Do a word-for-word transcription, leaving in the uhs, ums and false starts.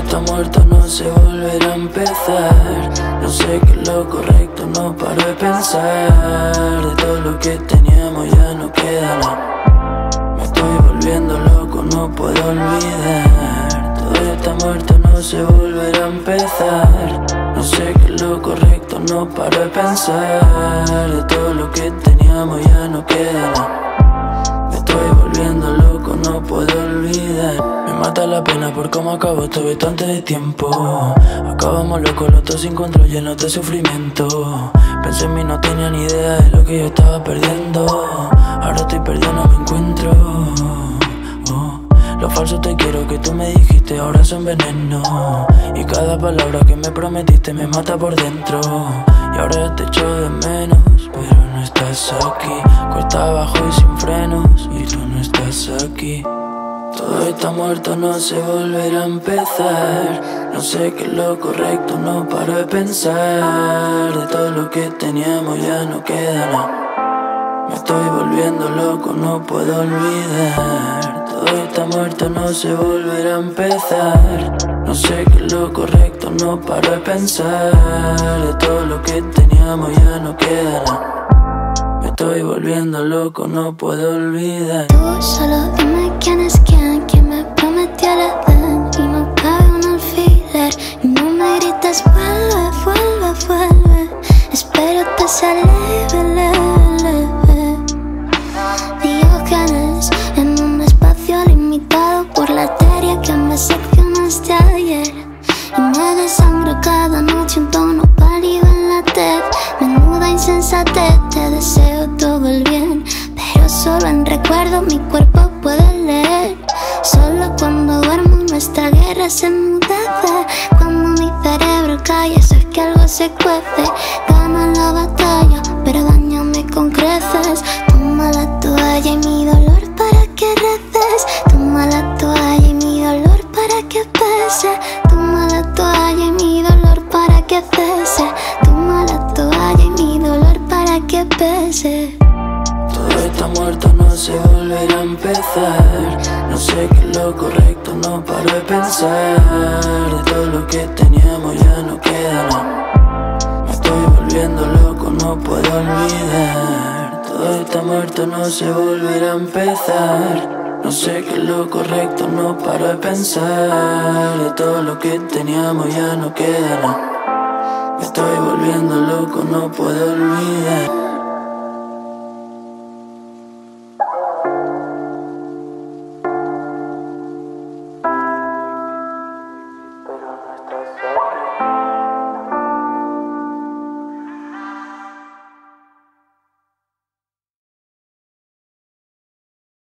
está muerto, no se volverá a empezar. No sé qué es lo correcto, no paro de pensar. De todo lo que teníamos ya no queda nada. Me estoy volviendo loco, no puedo olvidar. Todo está muerto, no se volverá a empezar. No sé qué es lo correcto, no paro de pensar. De todo lo que teníamos ya no queda nada. Me estoy volviendo loco, no puedo olvidar. Me mata la pena por cómo acabó todo esto antes de tiempo. Acabamos locos los dos sin control, llenos de sufrimiento. Pensé en mí, no tenía ni idea de lo que yo estaba perdiendo. Ahora estoy perdido, no me encuentro. Oh. Lo falso te quiero que tú me dijiste ahora son veneno. Y cada palabra que me prometiste me mata por dentro. Y ahora te echo de menos, pero no estás aquí. Cuesta abajo y sin frenos, y tú no estás aquí. Todo está muerto, no se volverá a empezar. No sé qué es lo correcto, no paro de pensar. De todo lo que teníamos ya no queda nada. Me estoy volviendo loco, no puedo olvidar. Todo está muerto, no se volverá a empezar. No sé qué es lo correcto, no paro de pensar. De todo lo que teníamos ya no queda nada. Me estoy volviendo loco, no puedo olvidar. Tú solo dime quién es quién, quién me prometió el Edén. Y no cabe un alfiler, y no me grites vuelve, vuelve, vuelve. Espero te sea leve, leve, leve. Diógenes en un espacio limitado por la arteria que me seccionaste ayer. Y me desangro cada noche un tono pálido en la tez. Menuda insensatez, te deseo todo el bien, pero solo en recuerdo mi cuerpo puede leer. Solo cuando duermo nuestra guerra se enmudece. Cuando mi cerebro calla sé que algo se cuece. Gana la batalla, pero dañame con creces. Toma la toalla y mi dolor para que reces. Toma la toalla y mi dolor para que pese. Toma la toalla y mi dolor para que cese. Toma la toalla y mi dolor para que pese. Todo está muerto, no se volverá a empezar. No sé qué es lo correcto, no paro de pensar. De todo lo que teníamos ya no queda nada. Me estoy volviendo loco, no puedo olvidar. Todo está muerto, no se volverá a empezar. No sé qué es lo correcto, no paro de pensar. De todo lo que teníamos ya no queda nada. Me estoy volviendo loco, no puedo olvidar.